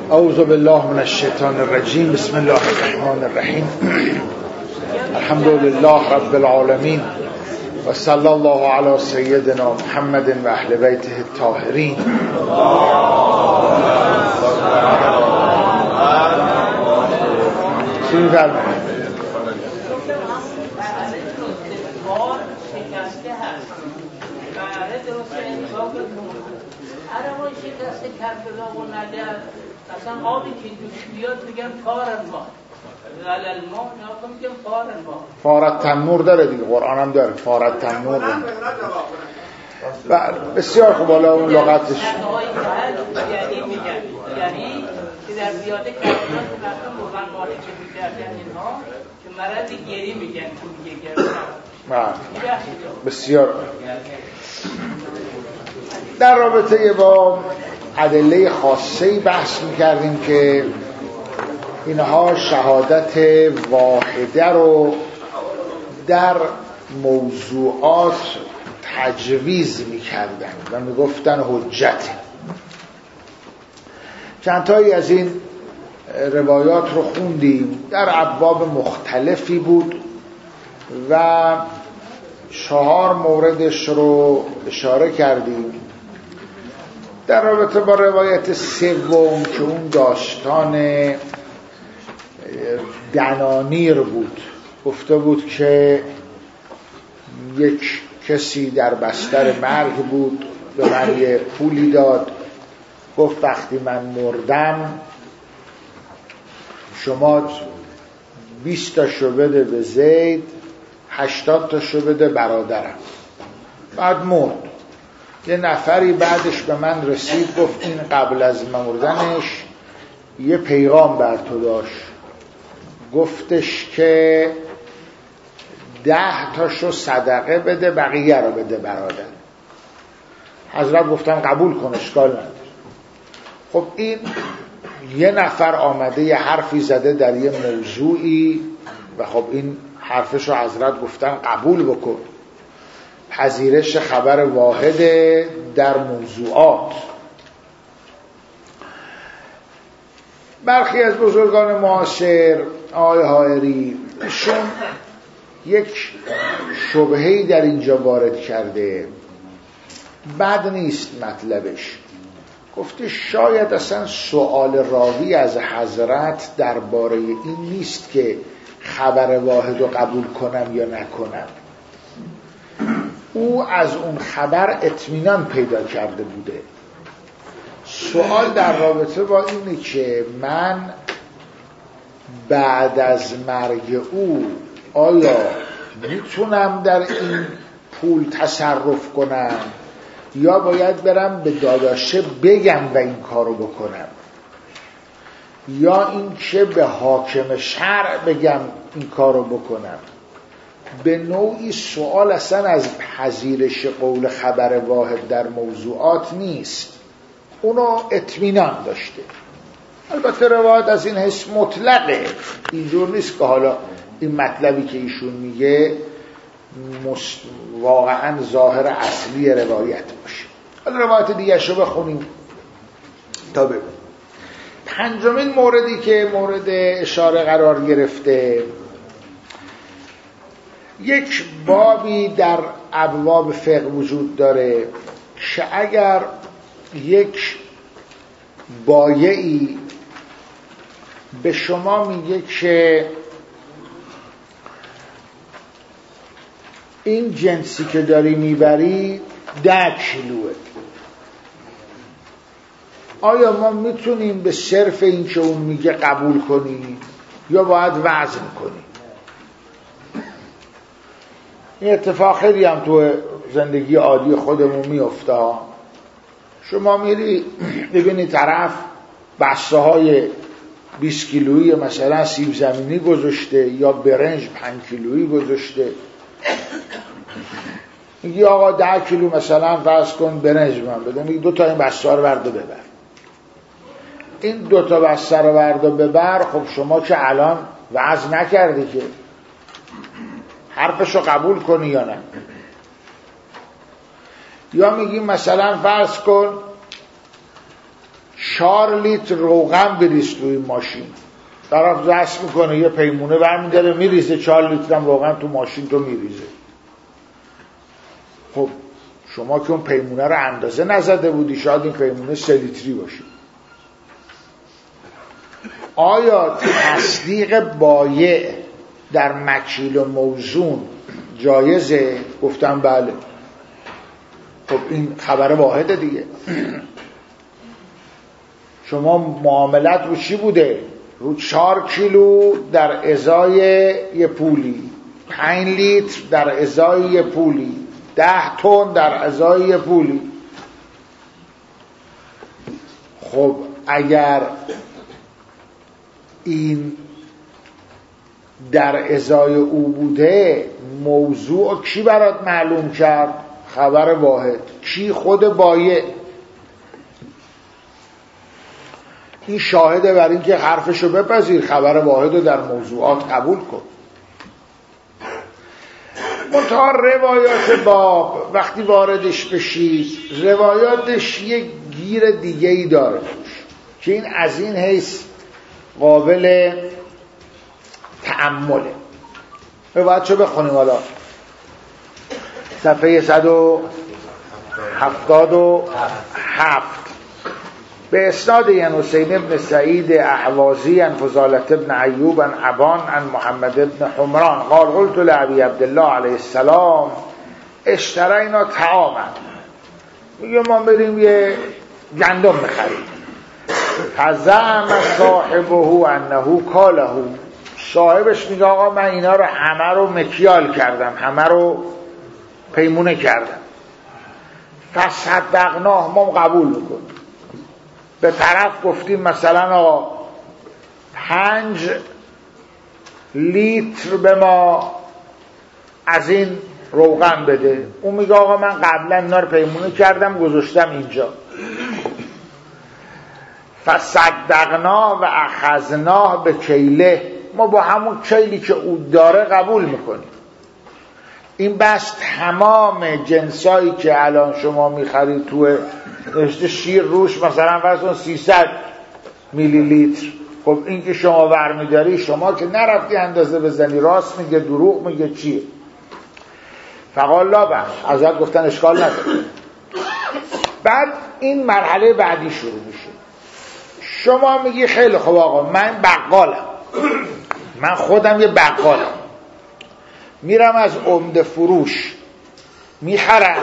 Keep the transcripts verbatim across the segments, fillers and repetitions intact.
اعوذ بالله من الشیطان الرجیم. بسم الله الرحمن الرحیم. الحمد لله رب العالمین و صلی الله علی سیدنا محمد و اهل بیته الطاهرین. چی فرمایید؟ عربان شکست کربلا و نجف اصلا آبی که دوش بیاد میگن فارن ما غلل ما ناکن میگن فارن ما فارت تنور داره دیگه، قرآن هم داره فارت تنور داره. بسیار خوب. حالا اون لغتش یعنی میگن یعنی که در بیاده کربلا که مثلا بردن مالی که میکردن اینها که مرض گری میگن که میگه گرد. بسیار. در رابطه با ادله خاصه‌ای بحث می‌کردیم که اینها شهادت واحده رو در موضوعات تجویز می‌کردن و می‌گفتن حجت. چند تایی از این روایات رو خوندیم، در ابواب مختلفی بود و چهار موردش رو اشاره کردیم. در رابطه با روایت سوم که اون داستان دنانیر بود، گفته بود که یک کسی در بستر مرگ بود، به من یه پولی داد، گفت وقتی من مردم شما بیست تاشو بده به زید، هشتاد تاشو بده برادرم. بعد مرد. یه نفری بعدش به من رسید، گفت این قبل از مردنش یه پیغام بر تو داشت، گفتش که ده تاشو صدقه بده، بقیه رو بده برادر. حضرت گفتن قبول کن، اشکال نداره. خب این یه نفر آمده یه حرفی زده در یه موضوعی و خب این حرفش رو حضرت گفتن قبول بکن. پذیرش خبر واحد در موضوعات. برخی از بزرگان معاصر، آقای حائری، شون یک شبهه‌ای در اینجا وارد کرده، بد نیست مطلبش. گفته شاید اصلا سؤال راوی از حضرت درباره این نیست که خبر واحد رو قبول کنم یا نکنم. او از اون خبر اطمینان پیدا کرده بوده. سوال در رابطه با اینه که من بعد از مرگ او آیا میتونم در این پول تصرف کنم یا باید برم به داداشه بگم و این کارو بکنم، یا این که به حاکم شرع بگم این کارو بکنم. به نوعی سوال اصلا از پذیرش قول خبر واحد در موضوعات نیست، اونو اطمینان داشته. البته روایت از این حیث مطلقه، اینجور نیست که حالا این مطلبی که ایشون میگه مست... واقعا ظاهر اصلی روایت باشه. حالا روایت دیگه شو بخونیم تا ببینیم. پنجمین موردی که مورد اشاره قرار گرفته، یک بابی در ابواب فقه وجود داره که اگر یک بایعی به شما میگه که این جنسی که داری میبری ده کیلوه، آیا ما میتونیم به صرف این که اون میگه قبول کنیم یا باید وزن کنیم؟ این اتفاق خیلی هم تو زندگی عادی خودمون میفته. شما میری ببینی طرف بسته های بیست کیلویی مثلا سیب زمینی گذاشته یا برنج پنج کیلویی گذاشته، میگی آقا ده کیلو مثلا فرض کن برنج من بده، میگی دو تا این بسته رو برد و ببر. این دو تا بسته رو برد و ببر، خب شما که الان وزن نکردی که حرفشو قبول کنی یا نه. یا میگیم مثلا فرض کن چهار لیتر روغن بریز توی ماشین، طرف رسم میکنه یه پیمونه برمیداره میریزه، چهار لیتر هم روغن تو ماشین تو میریزه. خب شما که اون پیمونه رو اندازه نزده بودی، شاید این پیمونه سه لیتری باشه. آیا تصدیق بایع در مکیل و موزون جایزه؟ گفتم بله. خب این خبر واحده دیگه. شما معاملت رو چی بوده؟ رو چهار کیلو در ازای یه پولی، پنج لیتر در ازای یه پولی، ده تن در ازای یه پولی. خب اگر این در ازای او بوده، موضوع کی برات معلوم کرد؟ خبر واحد. کی؟ خود بایع. این شاهده بر این که حرفشو بپذیر، خبر واحد رو در موضوعات قبول کن. منتها روایات باب وقتی واردش بشید، روایاتش یک گیر دیگه ای داره که این از این حیث قابل تأمله. روایت چو بخونیم حالا، صفحه صد و هفتاد و هفت. به اسناد ین حسین ابن سعید احوازی ان فضالت ابن ایوب ان ابان ان محمد ابن حمران قال قلت لعبی عبدالله علیه السلام اشترینا طعاما، میگه ما بریم یه گندم بخریم. فزعم صاحبه انه کاله، صاحبش میگه آقا من اینا رو همه رو مکیال کردم، همه رو پیمونه کردم. فصدقناه، ما قبول میکنیم. به طرف گفتیم مثلا آقا پنج لیتر به ما از این روغن بده. اون میگه آقا من قبلا اینا رو پیمونه کردم گذاشتم اینجا. فصدقناه و اخذناه به کیله، ما با همون کیلی که او داره قبول میکنیم. این بس تمام جنسایی که الان شما میخرید تو نوشته شیر روش مثلا فرض سیصد میلی لیتر، خب این که شما برمیداری، شما که نرفتی اندازه بزنی، راست میگه دروغ میگه چیه؟ فقال لا بس، ازت گفتن اشکال نداره. بعد این مرحله بعدی شروع میشه. شما میگی خیلی خوب آقا من بقالم، من خودم یه بقالم، میرم از عمده فروش میخرم،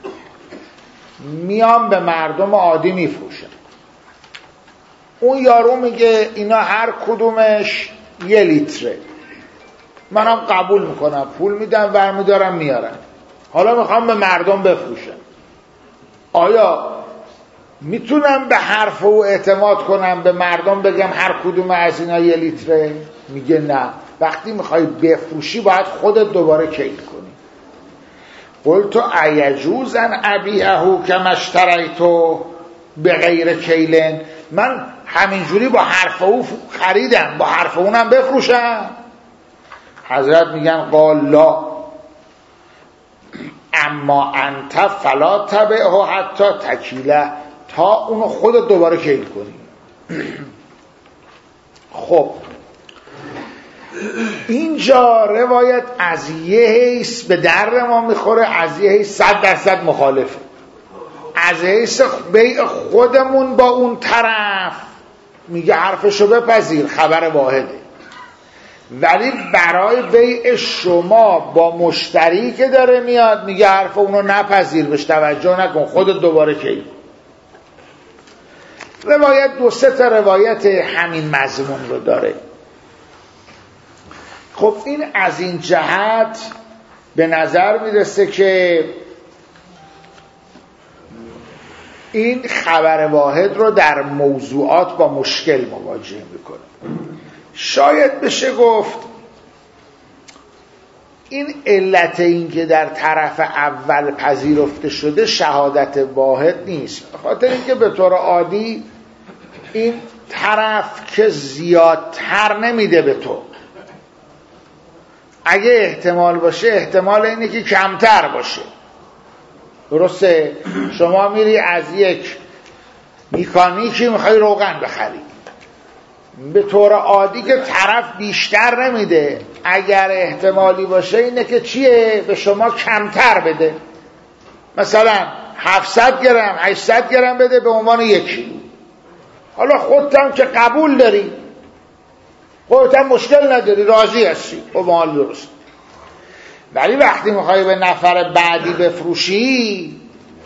میام به مردم عادی میفروشم. اون یارو میگه اینا هر کدومش یه لیتره، منم قبول میکنم، پول میدم برمیدارم میارم، حالا میخوام به مردم بفروشم. آیا میتونم به حرف او اعتماد کنم، به مردم بگم هر کدوم از اینا یه لیتره؟ میگه نه، وقتی میخوای بفروشی باید خودت دوباره کیل کنی. قلت ایجوز ان ابیعه کما اشتریته بغیر کیلن، من همینجوری با حرف او خریدم، با حرف اونم بفروشم؟ حضرت میگن قال لا، اما انت فلا تبعه حتی تکیله، تا اونو خودت دوباره کیل کنی. خب اینجا روایت از یه حیث به در ما میخوره، از یه حیث صد درصد مخالفه. از حیث بیع خودمون با اون طرف میگه حرفشو بپذیر، خبر واحده، ولی برای بیع شما با مشتری که داره میاد میگه حرف اونو نپذیر، بهش توجه نکن، خودت دوباره کیل. روایت دو سه تا روایت همین مضمون رو داره. خب این از این جهت به نظر میرسه که این خبر واحد رو در موضوعات با مشکل مواجه میکنه. شاید بشه گفت این علت این که در طرف اول پذیرفته شده شهادت واحد نیست، خاطر اینکه به طور عادی این طرف که زیادتر نمیده به تو، اگه احتمال باشه احتمال اینه که کمتر باشه. درسته؟ شما میری از یک مکانیکی میخوای روغن بخری، به طور عادی که طرف بیشتر نمیده، اگر احتمالی باشه اینه که چیه به شما کمتر بده، مثلا هفتصد گرم هشتصد گرم بده به عنوان یک کیلو. حالا خودت هم که قبول داری، خودت هم مشکل نداری، راضی هستی، خب مال درست. ولی وقتی میخوای به نفر بعدی بفروشی،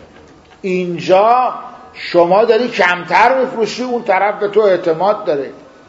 اینجا شما داری کمتر میفروشی، اون طرف به تو اعتماد داره،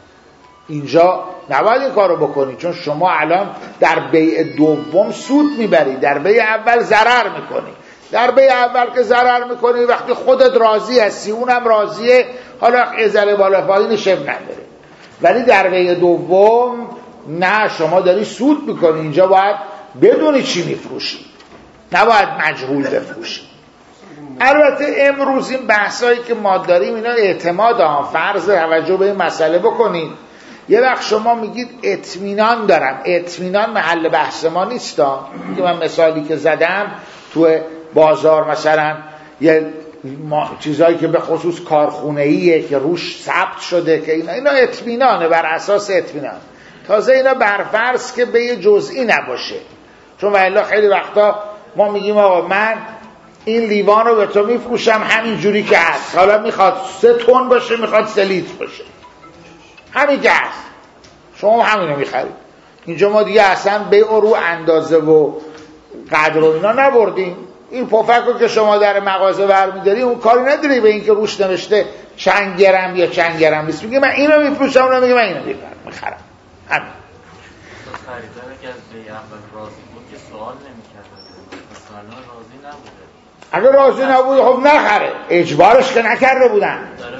اینجا نباید این کارو بکنی، چون شما الان در بیع دوم سود میبری، در بیع اول ضرر میکنی. در بیع اول که ضرر میکنی وقتی خودت راضی هستی اونم راضیه، حالا ازل بالا پایین شب نداره. ولی در بیع دوم نه، شما داری سود میکنی، اینجا باید بدونی چی میفروشی، نباید مجهول بفروشی. البته امروز این بحثایی که ما داریم اینا اعتماد ها، فرض توجه به این مسئله بکنید. یه وقت شما میگید اطمینان دارم، اطمینان محل بحث ما نیست. که من مثالی که زدم تو بازار مثلا یه چیزایی که به خصوص کارخونه‌ایه که روش ثبت شده که اینا اینا اطمینانه، بر اساس اطمینان. تازه اینا برفرض که به یه جزئی نباشه، چون والا خیلی وقتا ما میگیم آقا من این لیوان رو به تو میفروشم همین جوری که هست، حالا میخواد سه تن باشه میخواد سه لیتر باشه، همین که هست، شما همین رو میخرید. اینجا ما دیگه اصلا بیع رو اندازه و قدر و اینا نبردیم. این پفک رو که شما در مغازه برمیداری اون کاری نداری به این که روش نوشته چند گرم یا چند گرم نیست، میگه من اینو میفروشم، اونم میگه من اینو میخرم. همین خریدار که از بیع اول راضی بود که سوال نمی‌کرد، مثلا راضی نبوده. اگه راضی نبود خب نخره، اجبارش که نکرده بودن.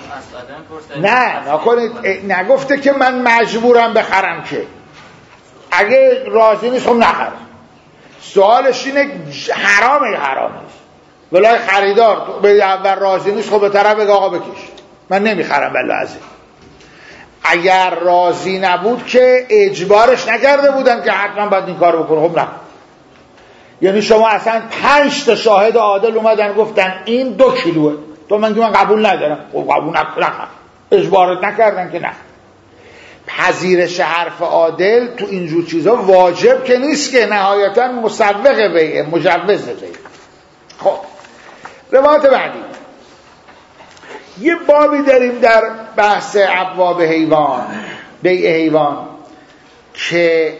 نه نکنید، نگفته که من مجبورم بخرم، که اگه راضی نیست خب نخره. سوالش اینه حرامه حرامه ولای خریدار به اول راضی نیست، خب به طرف بگه آقا بکش من نمیخرم والله از این. اگر راضی نبود که اجبارش نکرده بودن که حتما باید این کارو بکنه، خب نه. یعنی شما اصلا پنج تا شاهد عادل اومدن گفتن این دو کیلوه، تو من که من قبول ندارم، خب قبول نکردن، اجبارت نکردن که نه. پذیرش حرف عادل تو اینجور چیزا واجب که نیست، که نهایتا مسوق بیعه، مجوز بیعه. خب روایت بعدی، یه بابی داریم در بحث ابواب حیوان، بیع حیوان، که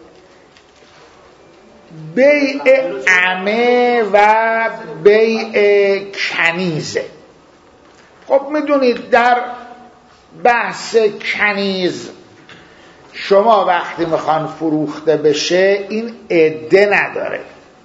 بیع عمه و بیع کنیزه. خب میدونید در بحث کنیز شما وقتی میخوان فروخته بشه این عده نداره،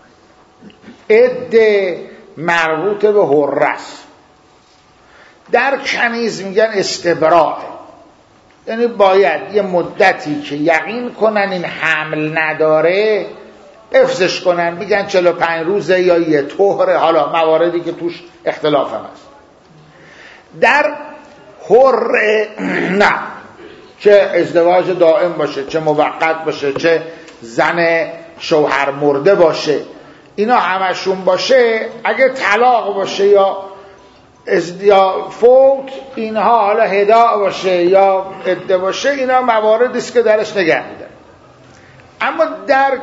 عده مربوط به حره است. در کنیز میگن استبراء، یعنی باید یه مدتی که یقین کنن این حمل نداره افزش کنن، میگن چهل و پنج روزه یا یه طهره، حالا مواردی که توش اختلاف هم هست. در حره نه، چه ازدواج دائم باشه، چه موقت باشه، چه زن شوهر مرده باشه، اینا همشون باشه، اگه طلاق باشه یا از یا فوت، اینها حالا هداع باشه یا عده باشه، اینا مواردی است که درش نگه میدن. اما در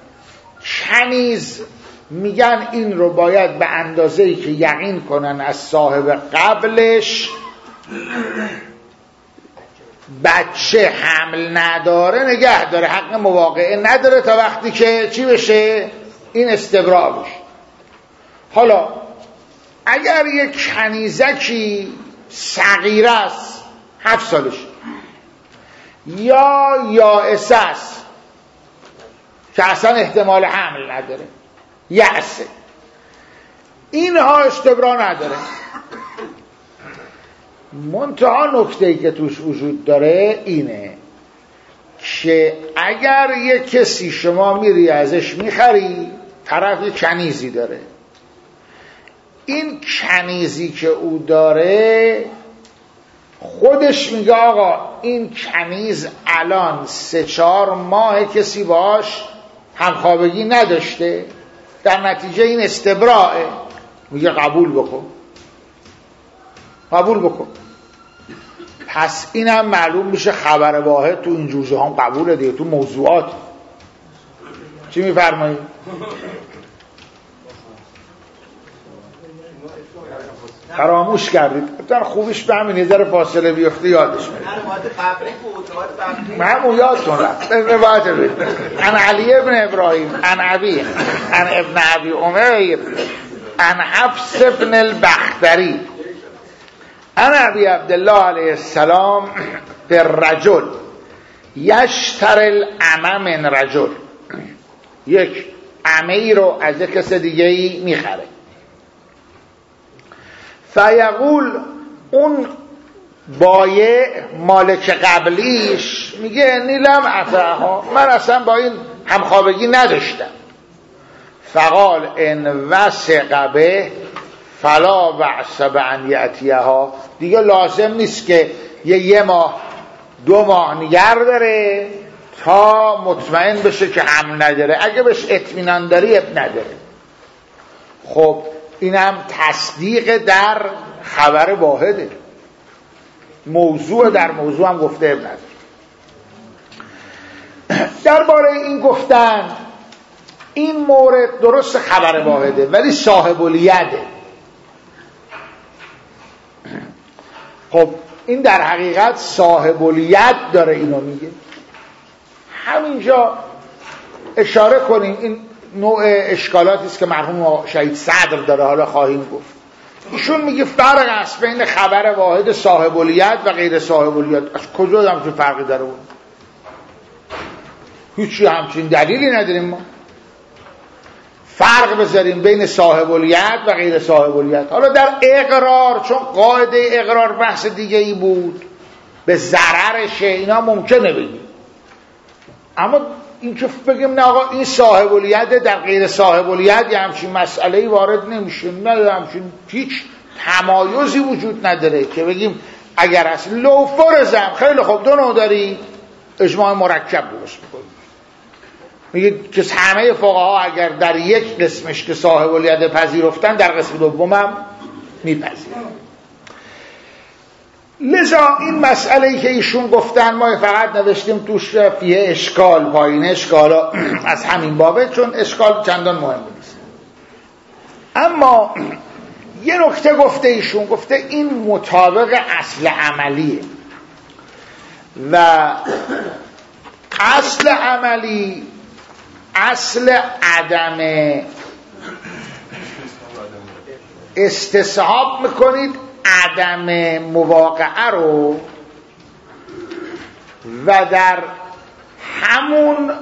کنیز میگن این رو باید به اندازه‌ای که یقین کنن از صاحب قبلش بچه حمل نداره نگه داره، حق مواقعه نداره تا وقتی که چی بشه؟ این استبراء بشه. حالا اگر یک کنیزکی صغیره است، هفت سالش، یا یائسه است که اصلا احتمال حمل نداره، یأسه، اینها استبراء نداره. منتها نکته‌ای که توش وجود داره اینه که اگر یک کسی شما میری ازش میخری، طرف یک کنیزی داره، این کنیزی که او داره خودش میگه آقا این کنیز الان سه چهار ماه کسی باش همخوابگی نداشته، در نتیجه این استبراءه، میگه قبول بکن. قبول بکن. پس اینم معلوم میشه خبر واحد تو این جوزه هم قبوله دیگه، تو موضوعات. چی میفرمایید؟ فراموش کردید. بطور خوبیش به همین نظر فاصله بیفته یادش میاد. همون یادتون رفت. روایت بید. عن علی ابن ابراهیم عن ابی عن ابن ابی عمیر عن حفص ابن البختری عن ابی عبدالله علیه السلام در رجل یشتر العمه من رجل، یک عمه‌ای رو از یک کس دیگه‌ای میخره. فیقول اون بایع مالک قبلیش میگه نیلم افعها، من اصلا با این همخوابگی نداشتم. فقال ان وثق به فلا بعث بان یاتیها، دیگه لازم نیست که یه یه ماه دو ماه نگر داره تا مطمئن بشه که هم نداره. اگه بهش اطمینان داری اب نداره. خب اینم تصدیق در خبر واحده، موضوع در موضوع هم گفته اب نداره. درباره این گفتن این مورد درست خبر واحده ولی صاحب الیده. خب این در حقیقت صاحب الید داره اینو میگه. همینجا اشاره کنیم این نوع اشکالاتی است که مرحوم شهید صدر داره، حالا خواهیم گفت. ایشون میگه فرق است بین خبر واحد صاحب الید و غیر صاحب الید. از کجا همچین فرقی داره؟ اون هیچی همچین دلیلی نداریم ما فرق بذاریم بین صاحب الید و غیر صاحب الید. حالا در اقرار، چون قاعده اقرار بحث دیگه ای بود، به ضررشه، اینا ممکنه بگیم. اما این که بگیم نه آقا این صاحب الیده در غیر صاحب الید یه همچین مسئله‌ای وارد نمیشه، نه همچین هیچ تمایزی وجود نداره که بگیم اگر هست لو فرضم خیلی خوب دو نوع داری اجماع مرکب درست می‌کنی. میگه که همه فقها اگر در یک قسمش که صاحب الید پذیرفتن در قسم دومم میپذیرن. لذا این مسئله‌ای که ایشون گفتن ما فقط نوشتیم توش فیه اشکال، پایین اشکالا از همین بابه، چون اشکال چندان مهم نیست. اما یه نکته گفته ایشون، گفته این مطابق اصل عملیه و اصل عملی اصل عدم استصحاب میکنید عدم مواقعه رو و در همون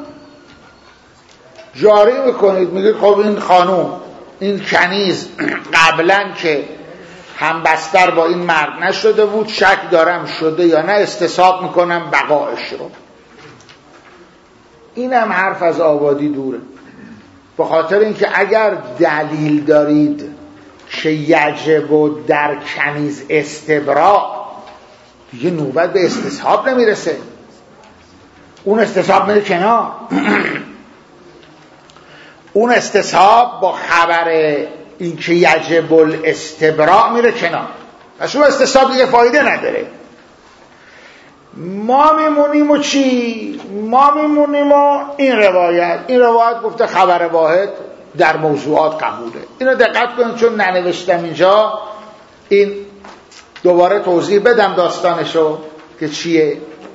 جاری میکنید. میگید خب این خانوم این کنیز قبلا که هم بستر با این مرد نشده بود، شک دارم شده یا نه، استصحاب میکنم بقایش رو. اینم حرف از آبادی دوره، به خاطر اینکه اگر دلیل دارید که یجب در کنیز استبراء، دیگه نوبت به استصحاب نمیرسه، اون استصحاب میره کنار. اون استصحاب با خبر اینکه یجب الاستبراء میره کنار، پس اون استصحاب دیگه فایده نداره. ما میمونیم و چی؟ ما میمونیم و این روایت این روایت گفته خبر واحد در موضوعات قبوله. اینو دقت کنید چون ننوشتم اینجا، این دوباره توضیح بدم داستانشو که چیه.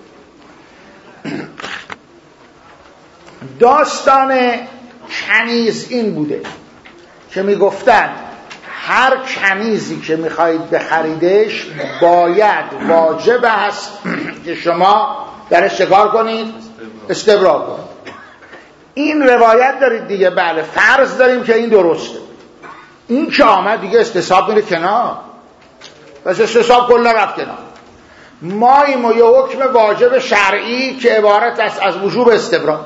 داستان کنیز این بوده که میگفتن هر کنیزی که میخواهید بخریدش باید واجب است که شما درش چکار کنید؟ استبراء کنید. این روایت دارید دیگه، بله فرض داریم که این درسته. این که آمد دیگه استصحاب میره کنار، پس استصحاب کلا رفت کنار. ما این یه حکم واجب شرعی که عبارت است از وجوب استبراء.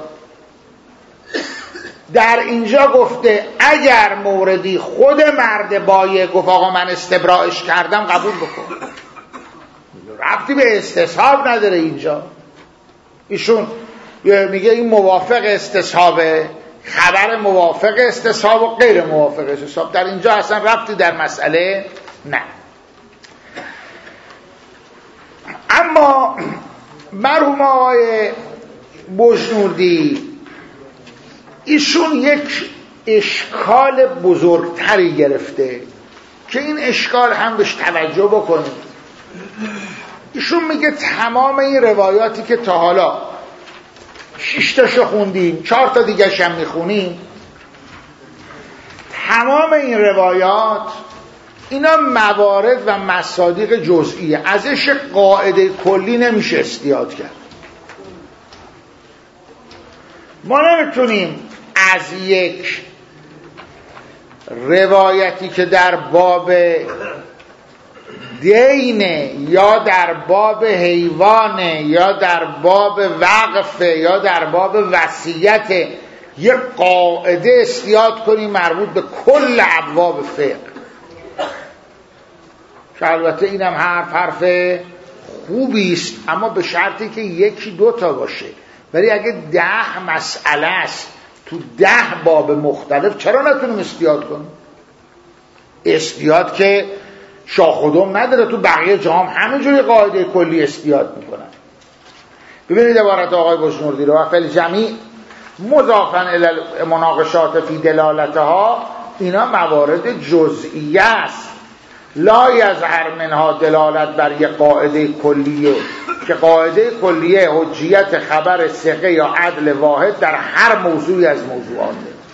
در اینجا گفته اگر موردی خود مرد بایع گفت آقا من استبراءش کردم قبول بکن، ربطی به استصحاب نداره. اینجا ایشون میگه این موافق استصحابه، خبر موافق استصحاب و غیر موافق استصحاب، در اینجا اصلا ربطی در مسئله نه. اما مرحوم آقای بجنوردی ایشون یک اشکال بزرگتری گرفته که این اشکال هم بهش توجه بکنید. ایشون میگه تمام این روایاتی که تا حالا شش تاشو خوندیم، چهار تا دیگه هم میخونیم، تمام این روایات اینا موارد و مصادیق جزئیه، ازش قاعده کلی نمیشه استیاد کرد. ما نمیتونیم از یک روایتی که در باب دینه یا در باب حیوانه یا در باب وقفه یا در باب وصیت یک قاعده استیاد کنیم مربوط به کل ابواب فقه، که البته اینم حرف حرف خوبی است، اما به شرطی که یکی دو تا باشه. ولی اگه ده مسئله است تو ده باب مختلف، چرا نتونیم استیاد کنیم؟ استیاد که شاخ و دم نداره، تو بقیه جام همینجوری قاعده کلی استیاد میکنن. ببینید عبارت آقای بجنوردی رو: و فل جمیع مضافاً الی مناقشات فی دلالتها، اینا موارد جزئیه است، لا یظهر منها دلالت بر یک قاعده کلیه، که قاعده کلیه حجیت خبر ثقه یا عدل واحد در هر موضوعی از موضوعاته.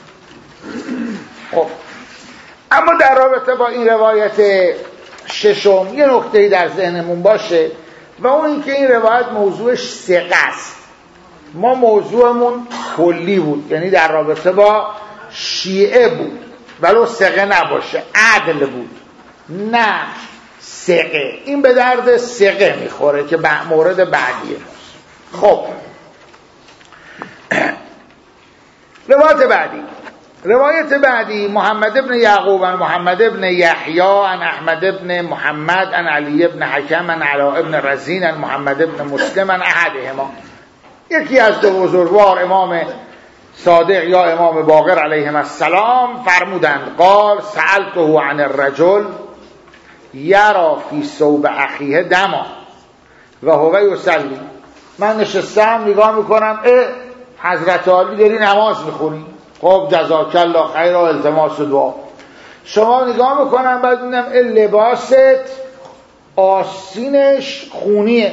خب اما در رابطه با این روایت ششم یه نکته‌ای در ذهنمون باشه، و اون اینکه این روایت موضوعش ثقه است. ما موضوعمون کلی بود، یعنی در رابطه با شیعه بود، ولو ثقه نباشه، عدل بود، نه ثقه. این به درد ثقه میخوره که مورد بعدیه. خب روایت بعدی روایت بعدی محمد ابن یعقوب عن محمد ابن یحیی عن احمد ابن محمد عن علی ابن حکم عن علاء ابن رزین عن محمد ابن مسلم عن احدهما، یکی از دو بزرگوار امام صادق یا امام باقر علیهم السلام فرمودند: قال سألته عن الرجل یرا فی ثوب اخیه دما و هو یصلی. من نشستم نگاه میکنم، اه حضرت علی داری نماز میخونی، خب جزاک الله خیر و التماس دعا. شما نگاه میکنم بعد میدم لباست آستینش خونیه.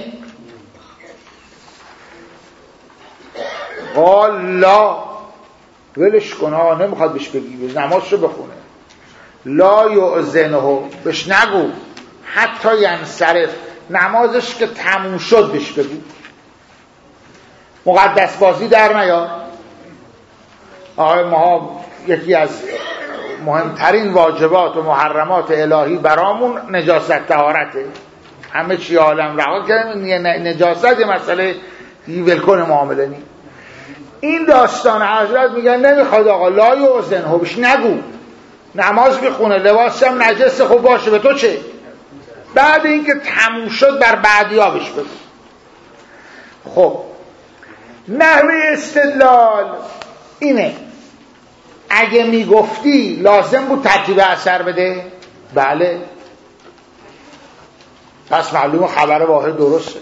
قال لا، ولش کن ها، نمیخواد بهش بگی، نمازشو بخونه. لا یؤذنه، بهش نگو، حتی ینصرف، نمازش که تموم شد بهش بگو. مقدس بازی در نیا. آقای ما یکی از مهمترین واجبات و محرمات الهی برامون نجاست طهارته. همه چی عالم رها کردن، نجاست یه مسئله ولکن معامله نی. این داستان حضرت میگن نمیخواد آقا، لا یؤذنه، بهش نگو، نماز میخونه، لباسش هم نجسه، خب باشه به تو چه؟ بعد اینکه تموم شد بر بعدیا بهش بگو. خب نحوه استدلال اینه: اگه میگفتی لازم بود ترتیب اثر بده؟ بله، پس معلومه خبر واحد درسته.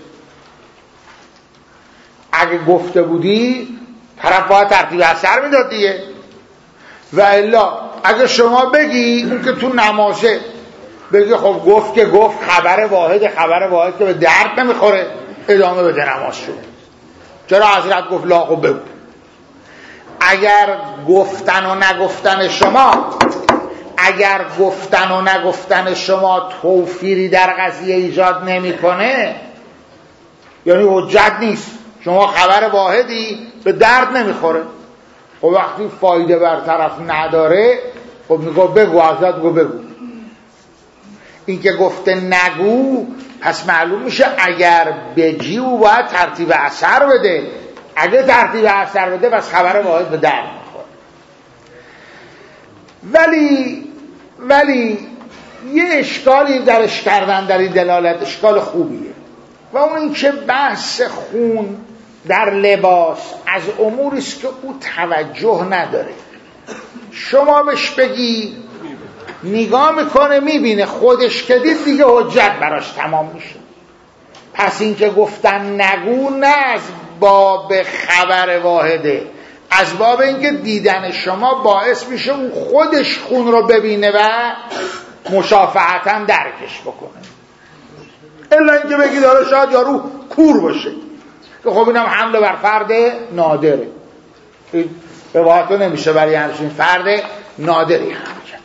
اگه گفته بودی طرف باید ترتیب اثر میداد دیگه. و الا اگه شما بگی اون که تو نمازه بگی خب گفت که گفت، خبر واحد خبر واحد که به درد نمیخوره، ادامه بده نماز شد. چرا حضرت گفت لا؟ خب بگو. اگر گفتن و نگفتن شما اگر گفتن و نگفتن شما توفیری در قضیه ایجاد نمیکنه، یعنی حجت نیست، شما خبر واحدی به درد نمیخوره. خب وقتی فایده برطرف نداره، خب میگو بگو، حضرت گو بگو. این که گفته نگو، پس معلوم میشه اگر بگی او باید ترتیب اثر بده. اگه ترتیب اثر بده پس خبر واحد به درد میخوره. ولی ولی یه اشکالی درش کردن در این دلالت، اشکال خوبیه، و اون این که بحث خون در لباس از اموری است که او توجه نداره. شما بهش بگی نگاه میکنه، میبینه، خودش که دید دیگه حجت براش تمام میشه. پس این که گفتن نگو نه از باب خبر واحده، از باب اینکه دیدن شما باعث میشه اون خودش خون رو ببینه و مشافهتاً درکش بکنه. الا اینکه بگی داره شاید یارو کور باشه که خب اینم حمله بر فرد نادره، این روایت نمیشه برای همچین فرد نادری هم کرد.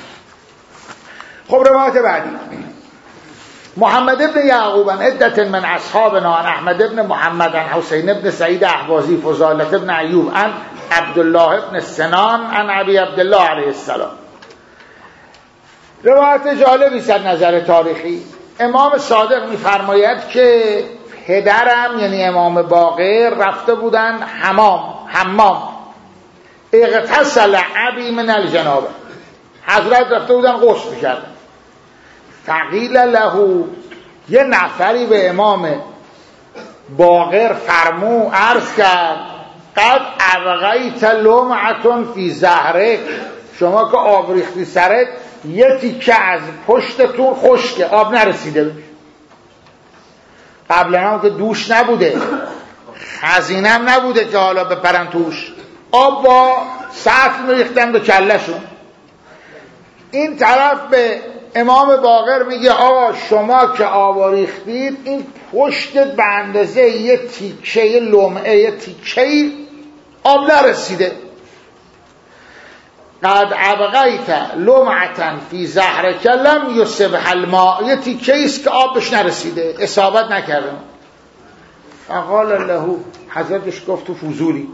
خب روایت بعدی محمد ابن یعقوب عن عدت من اصحابنا عن احمد ابن محمد عن حسین ابن سعید احوازی فضالة ابن ایوب عن عبدالله ابن سنان عن ابی عبدالله علیه السلام. روایت جالبی است از نظر تاریخی. امام صادق میفرماید که پدرم یعنی امام باقر رفته بودن حمام حمام اغتسل ابی من الجنابه، حضرت رفته بودن غسل می‌کردن. فقیل له، یه نفری به امام باقر فرمو عرض کرد قد ابغیت لمعة فی ظهرک، شما که آب ریختی سرت یه تیکه از پشتتون خشکه، آب نرسیده بشه. قبلا هم که دوش نبوده، خزینه هم نبوده که حالا بپرن توش، آب با سطل میریختن به کلشون. این طرف به امام باقر میگه آقا شما که آب ریختید این پشتت به اندازه یه تیکه یه لمعه یه تیکه آب نرسیده. قد ابغیت لمعة فی ظهرک لم یصبها الماء، یه تیکه ایست که آب بهش نرسیده، اصابت نکرده. فقال له، حضرتش گفت تو فضولی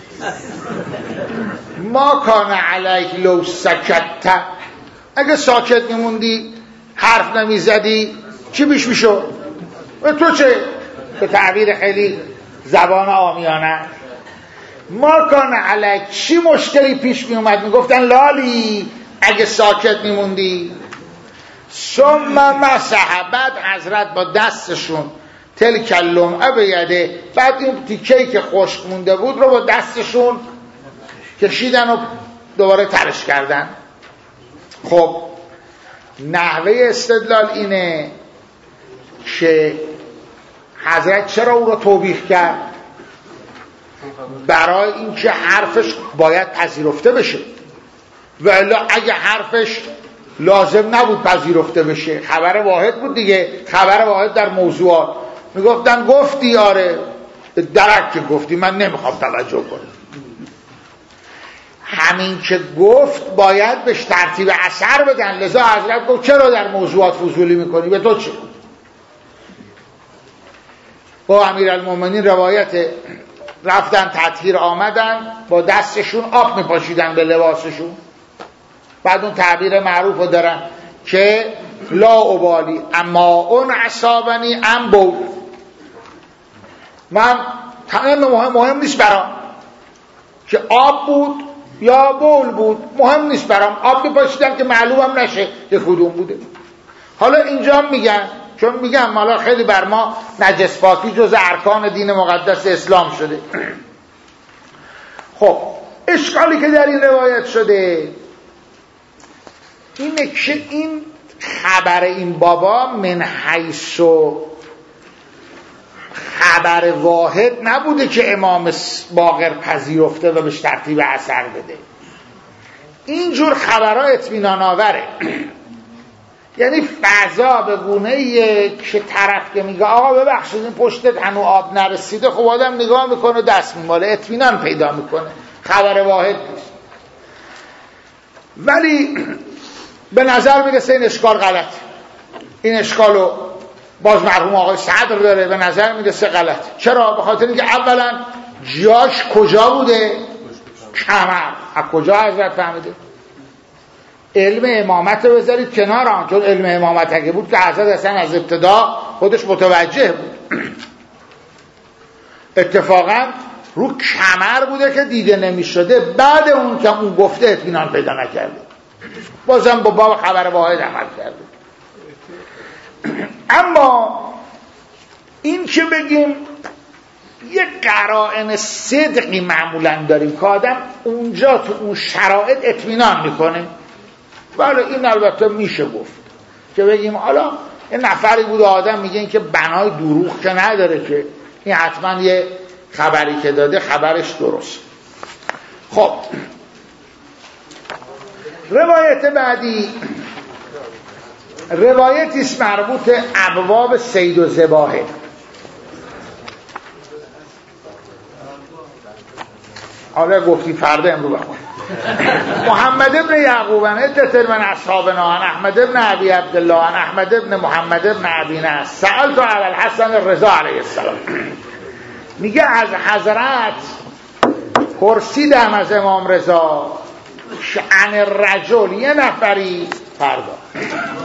ما کان علیک لو سکت، اگه ساکت میموندی حرف نمیزدی چی بیش میشو؟ و تو چه؟ به تعبیر خیلی زبان عامیانه ما کان علیک، چی مشکلی پیش میومد؟ میگفتن لالی اگه ساکت میموندی. ثم مسح، بعد حضرت با دستشون تلک اللمعه بیده، بعد این تیکه‌ای که خشک مونده بود رو با دستشون کشیدن و دوباره ترش کردن. خب نحوه استدلال اینه که حضرت چرا او رو توبیخ کرد؟ برای اینکه حرفش باید پذیرفته بشه، و الا اگه حرفش لازم نبود پذیرفته بشه، خبر واحد بود دیگه، خبر واحد در موضوعات میگفتن گفتی آره درک که گفتی من نمیخوام توجه کنم، همین که گفت باید بهش ترتیب اثر بدن. لذا حضرت گفت چرا در موضوعات فضولی میکنی؟ به تو چه؟ با امیرالمومنین روایت رفتن تطهیر آمدن با دستشون آب میپاشیدن به لباسشون، بعد اون تعبیر معروف رو دارن که لا ابالی اما اون عصابنی ام بول، من تمام مهم, مهم نیست برام که آب بود یا بول بود، مهم نیست برام، آب میپاشیدن که معلومم نشه که کدوم بوده. حالا اینجا میگن، چون میگم حالا خیلی بر ما نجس پاکی جز ارکان دین مقدس اسلام شده. خب اشکالی که در این روایت شده اینه که این خبر این بابا من حیث خبر واحد نبوده که امام باقر پذیرفته و بهش ترتیب اثر بده. اینجور خبرها اطمینان آوره، یعنی فضا به گونه‌ایه که طرف که میگه آقا ببخشید این پشتت هنو آب نرسیده، خب آدم نگاه میکنه دست میماله، اطمینان پیدا میکنه، خبر واحد نیست. ولی به نظر میرسه این اشکال غلط، این اشکالو باز مرحوم آقای صدر داره، به نظر میرسه غلط. چرا؟ به خاطر اینکه اولا جاش کجا بوده؟ کمر. از کجا حضرت فهمیده؟ علم امامت رو بذارید کنار آن، چون علم امامت اگه بود که حضرت اصلا از ابتدا خودش متوجه بود. اتفاقا رو کمر بوده که دیده نمی شده، بعد اون که اون گفته اطمینان پیدا نکرده، بازم با باب خبر واحد عمل کرده. اما این که بگیم یک قرائن صدقی معمولا داریم که آدم اونجا تو اون شرایط اطمینان میکنه، ولی این البته میشه گفت که بگیم حالا یه نفری بود آدم میگه این که بنای دروغ که نداره که این حتما یه خبری که داده خبرش درست. خب روایت بعدی روایتی است مربوط ابواب صید و ذباحه. حالا گفتی فردا امرو بخون. محمد ابن یعقوب عدة من اصحابنا عن احمد ابن ابی عبدالله عن احمد ابن محمد ابن ابی نصر سألت علی الحسن الرضا علیه السلام. میگه از حضرت پرسیدم از امام رضا عن الرجل، یه نفری فردا